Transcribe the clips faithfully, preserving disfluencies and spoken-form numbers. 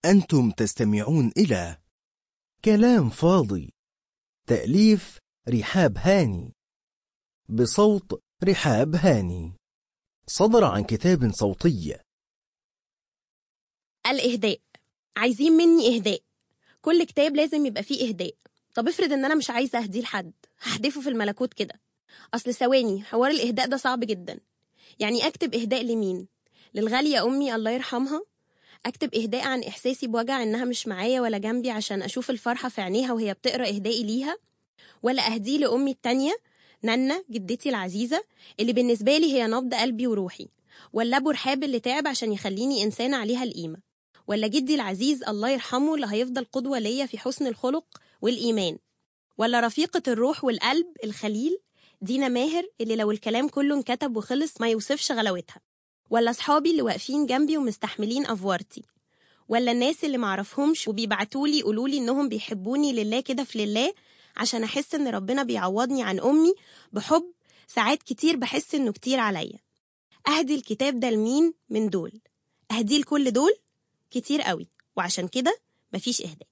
أنتم تستمعون إلى كلام فاضي، تأليف رحاب هاني، بصوت رحاب هاني، صدر عن كتاب صوتي. الإهداء. عايزين مني إهداء. كل كتاب لازم يبقى فيه إهداء. طب افرض إن أنا مش عايزة أهديه لحد، هحدفه في الملكوت كده. أصل ثواني، حوار الإهداء ده صعب جدا. يعني أكتب إهداء لمين؟ للغالية أمي الله يرحمها؟ أكتب إهداء عن إحساسي بوجع إنها مش معايا ولا جنبي عشان أشوف الفرحة في عينيها وهي بتقرأ إهدائي ليها؟ ولا أهديه لأمي التانية نانا جدتي العزيزة اللي بالنسبة لي هي نبض قلبي وروحي؟ ولا أبو رحاب اللي تعب عشان يخليني إنسانة عليها القيمة؟ ولا جدي العزيز الله يرحمه اللي هيفضل قدوة ليا في حسن الخلق والإيمان؟ ولا رفيقة الروح والقلب الخليل دينا ماهر اللي لو الكلام كله انكتب وخلص ما يوصفش غلاوتها؟ ولا أصحابي اللي واقفين جنبي ومستحملين أفوارتي؟ ولا الناس اللي معرفهمش وبيبعتولي يقولولي إنهم بيحبوني لله كده في لله عشان أحس إن ربنا بيعوضني عن أمي بحب ساعات كتير بحس إنه كتير عليا؟ أهدي الكتاب ده لمين من دول؟ أهدي لكل دول؟ كتير قوي، وعشان كده مفيش إهداء.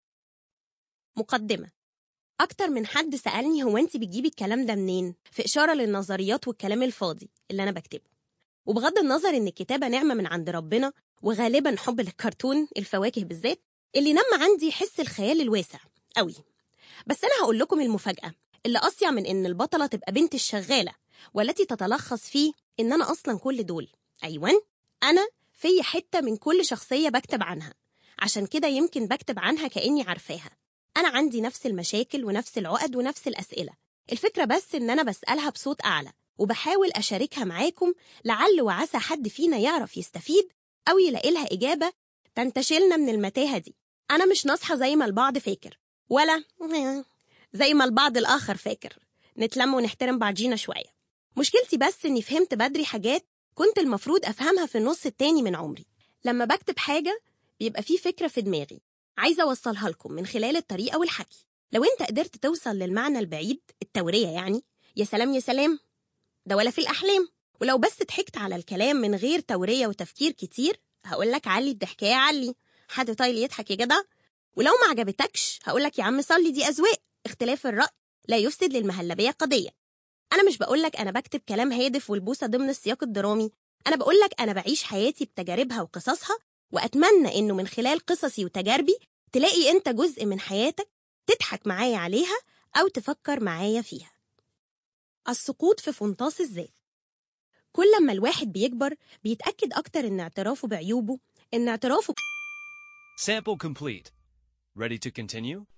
مقدمة. أكتر من حد سألني هو أنت بتجيبي الكلام ده منين؟ في إشارة للنظريات والكلام الفاضي اللي أنا بكتبه. وبغض النظر إن الكتابة نعمة من عند ربنا، وغالبا حب للكرتون الفواكه بالذات اللي نم عندي حس الخيال الواسع قوي. بس أنا هقول لكم المفاجأة اللي أصيع من إن البطلة تبقى بنت الشغالة، والتي تتلخص فيه إن أنا أصلا كل دول. أيوان، أنا في حتة من كل شخصية بكتب عنها، عشان كده يمكن بكتب عنها كأني عارفاها. أنا عندي نفس المشاكل ونفس العقد ونفس الأسئلة. الفكرة بس إن أنا بسألها بصوت أعلى وبحاول أشاركها معاكم، لعل وعسى حد فينا يعرف يستفيد أو يلاقي لها إجابة تنتشلنا من المتاهة دي. أنا مش ناصحة زي ما البعض فاكر، ولا زي ما البعض الآخر فاكر. نتلم ونحترم بعضينا شوية. مشكلتي بس إني فهمت بدري حاجات كنت المفروض أفهمها في النص التاني من عمري. لما بكتب حاجة بيبقى فيه فكرة في دماغي عايزة أوصلها لكم من خلال الطريقة والحكي. لو أنت قدرت توصل للمعنى البعيد، التورية يعني، يا سلام يا سلام، ده ولا في الأحلام. ولو بس ضحكت على الكلام من غير تورية وتفكير كتير، هقولك علي الضحكاية علي، حد طايل يضحك يا جدع. ولو ما عجبتكش هقولك يا عم صلي، دي أذواق، اختلاف الرأي لا يفسد للمهلبية قضية. أنا مش بقولك أنا بكتب كلام هادف والبوسة ضمن السياق الدرامي، أنا بقولك أنا بعيش حياتي بتجاربها وقصصها، وأتمنى إنه من خلال قصصي وتجاربي تلاقي أنت جزء من حياتك تضحك معايا عليها أو تفكر معايا فيها. السقوط في فنطاس الذات. كل ما الواحد بيكبر بيتأكد أكتر إن اعترافه بعيوبه إن اعترافه Sample complete. Ready to continue?